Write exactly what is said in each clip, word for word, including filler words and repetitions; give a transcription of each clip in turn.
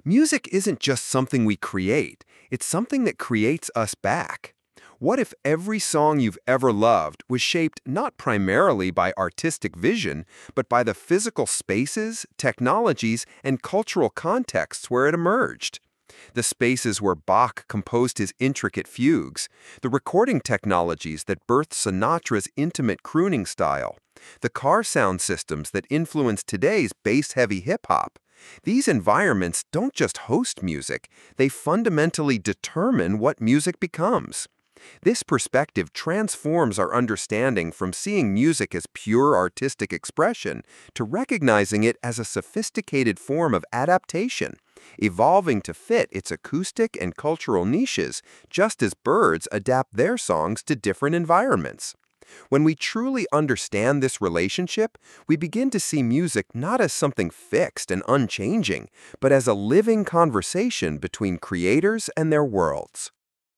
Music isn't just something we create, it's something that creates us back. What if every song you've ever loved was shaped not primarily by artistic vision, but by the physical spaces, technologies, and cultural contexts where it emerged? The spaces where Bach composed his intricate fugues, the recording technologies that birthed Sinatra's intimate crooning style, the car sound systems that influenced today's bass-heavy hip-hop. These environments don't just host music, they fundamentally determine what music becomes. This perspective transforms our understanding from seeing music as pure artistic expression to recognizing it as a sophisticated form of adaptation, evolving to fit its acoustic and cultural niches, just as birds adapt their songs to different environments. When we truly understand this relationship, we begin to see music not as something fixed and unchanging, but as a living conversation between creators and their worlds.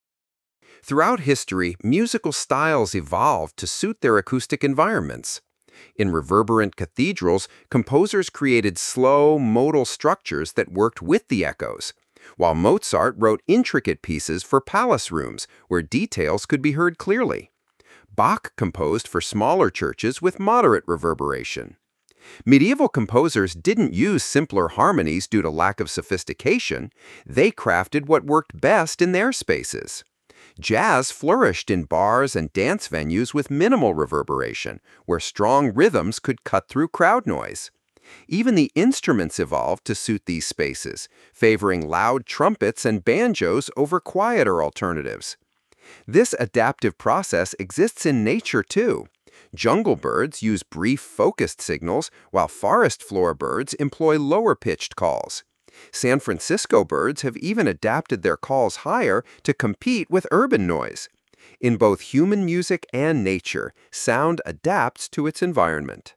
Throughout history, musical styles evolved to suit their acoustic environments. In reverberant cathedrals, composers created slow, modal structures that worked with the echoes, while Mozart wrote intricate pieces for palace rooms where details could be heard clearly. Bach composed for smaller churches with moderate reverberation. Medieval composers didn't use simpler harmonies due to lack of sophistication. They crafted what worked best in their spaces. Jazz flourished in bars and dance venues with minimal reverberation, where strong rhythms could cut through crowd noise. Even the instruments evolved to suit these spaces, favoring loud trumpets and banjos over quieter alternatives. This adaptive process exists in nature too. Jungle birds use brief, focused signals, while forest floor birds employ lower-pitched calls. San Francisco birds have even adapted their calls higher to compete with urban noise. In both human music and nature, sound adapts to its environment.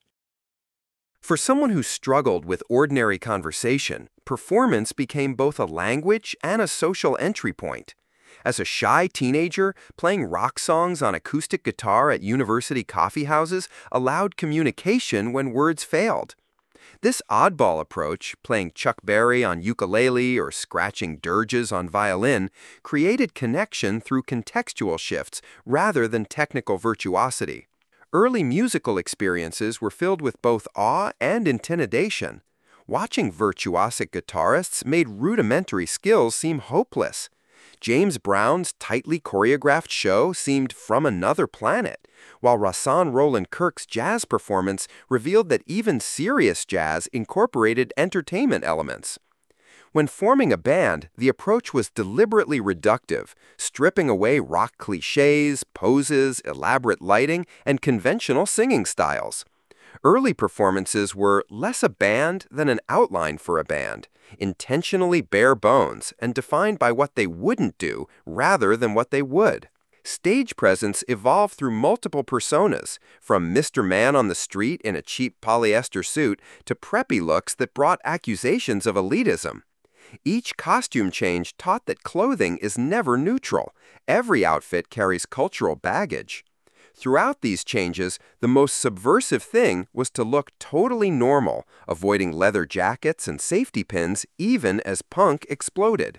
For someone who struggled with ordinary conversation, performance became both a language and a social entry point. As a shy teenager, playing rock songs on acoustic guitar at university coffee houses allowed communication when words failed. This oddball approach, playing Chuck Berry on ukulele or scratching dirges on violin, created connection through contextual shifts rather than technical virtuosity. Early musical experiences were filled with both awe and intimidation. Watching virtuosic guitarists made rudimentary skills seem hopeless. James Brown's tightly choreographed show seemed from another planet, while Rahsaan Roland Kirk's jazz performance revealed that even serious jazz incorporated entertainment elements. When forming a band, the approach was deliberately reductive, stripping away rock cliches, poses, elaborate lighting, and conventional singing styles. Early performances were less a band than an outline for a band, intentionally bare bones and defined by what they wouldn't do rather than what they would. Stage presence evolved through multiple personas, from Mister Man on the street in a cheap polyester suit to preppy looks that brought accusations of elitism. Each costume change taught that clothing is never neutral. Every outfit carries cultural baggage. Throughout these changes, the most subversive thing was to look totally normal, avoiding leather jackets and safety pins even as punk exploded.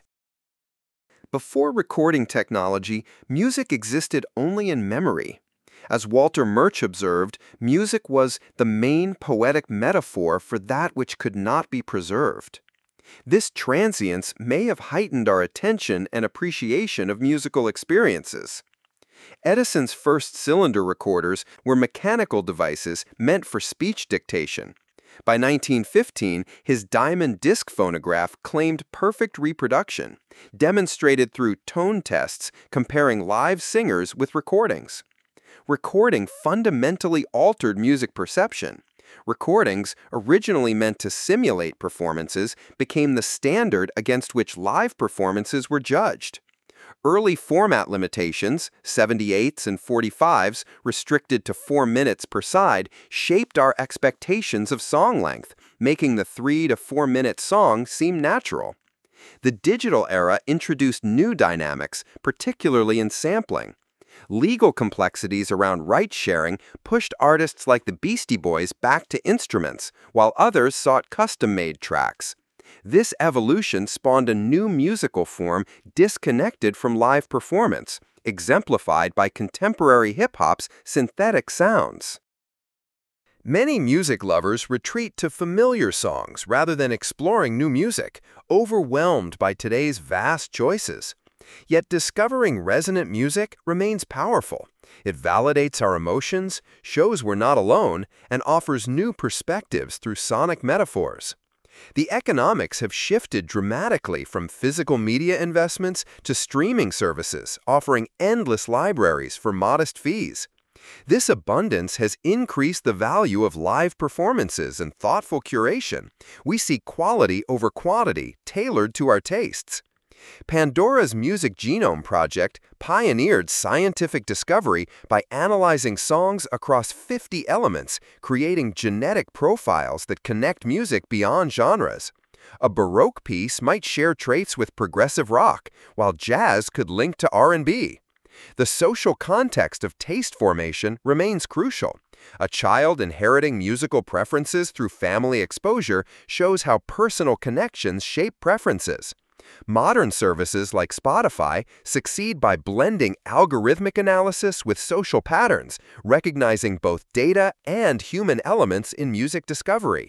Before recording technology, music existed only in memory. As Walter Murch observed, music was the main poetic metaphor for that which could not be preserved. This transience may have heightened our attention and appreciation of musical experiences. Edison's first cylinder recorders were mechanical devices meant for speech dictation. By nineteen fifteen, his diamond disc phonograph claimed perfect reproduction, demonstrated through tone tests comparing live singers with recordings. Recording fundamentally altered music perception. Recordings, originally meant to simulate performances, became the standard against which live performances were judged. Early format limitations, seventy-eights and forty-fives, restricted to four minutes per side, shaped our expectations of song length, making the three to four minute song seem natural. The digital era introduced new dynamics, particularly in sampling. Legal complexities around rights sharing pushed artists like the Beastie Boys back to instruments, while others sought custom-made tracks. This evolution spawned a new musical form disconnected from live performance, exemplified by contemporary hip-hop's synthetic sounds. Many music lovers retreat to familiar songs rather than exploring new music, overwhelmed by today's vast choices. Yet discovering resonant music remains powerful. It validates our emotions, shows we're not alone, and offers new perspectives through sonic metaphors. The economics have shifted dramatically from physical media investments to streaming services, offering endless libraries for modest fees. This abundance has increased the value of live performances and thoughtful curation. We see quality over quantity, tailored to our tastes. Pandora's Music Genome Project pioneered scientific discovery by analyzing songs across fifty elements, creating genetic profiles that connect music beyond genres. A Baroque piece might share traits with progressive rock, while jazz could link to R and B. The social context of taste formation remains crucial. A child inheriting musical preferences through family exposure shows how personal connections shape preferences. Modern services like Spotify succeed by blending algorithmic analysis with social patterns, recognizing both data and human elements in music discovery.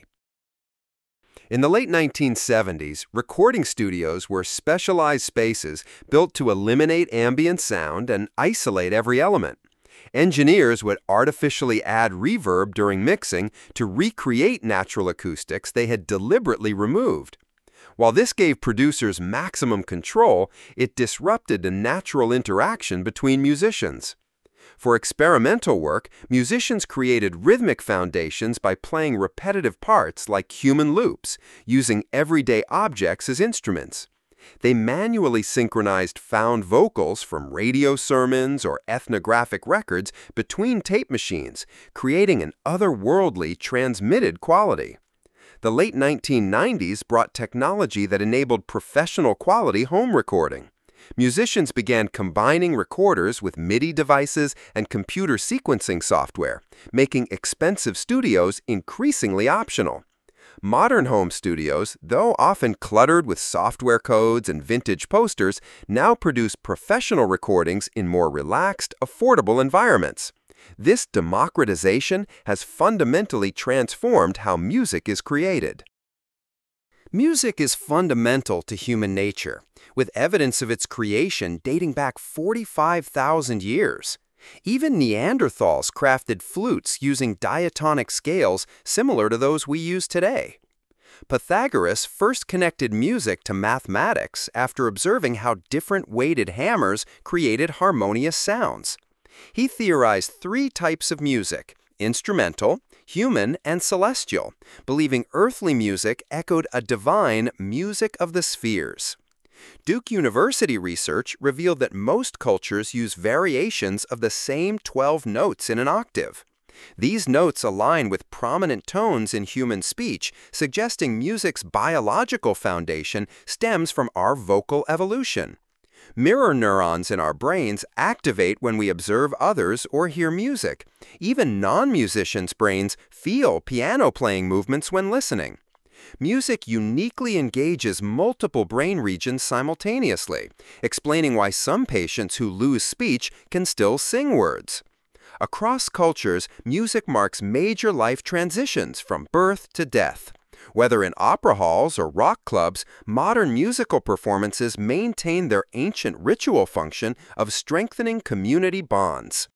In the late nineteen seventies, recording studios were specialized spaces built to eliminate ambient sound and isolate every element. Engineers would artificially add reverb during mixing to recreate natural acoustics they had deliberately removed. While this gave producers maximum control, it disrupted the natural interaction between musicians. For experimental work, musicians created rhythmic foundations by playing repetitive parts like human loops, using everyday objects as instruments. They manually synchronized found vocals from radio sermons or ethnographic records between tape machines, creating an otherworldly transmitted quality. The late nineteen nineties brought technology that enabled professional-quality home recording. Musicians began combining recorders with MIDI devices and computer sequencing software, making expensive studios increasingly optional. Modern home studios, though often cluttered with software codes and vintage posters, now produce professional recordings in more relaxed, affordable environments. This democratization has fundamentally transformed how music is created. Music is fundamental to human nature, with evidence of its creation dating back forty-five thousand years. Even Neanderthals crafted flutes using diatonic scales similar to those we use today. Pythagoras first connected music to mathematics after observing how different weighted hammers created harmonious sounds. He theorized three types of music: instrumental, human, and celestial, believing earthly music echoed a divine music of the spheres. Duke University research revealed that most cultures use variations of the same twelve notes in an octave. These notes align with prominent tones in human speech, suggesting music's biological foundation stems from our vocal evolution. Mirror neurons in our brains activate when we observe others or hear music. Even non-musicians' brains feel piano-playing movements when listening. Music uniquely engages multiple brain regions simultaneously, explaining why some patients who lose speech can still sing words. Across cultures, music marks major life transitions from birth to death. Whether in opera halls or rock clubs, modern musical performances maintain their ancient ritual function of strengthening community bonds.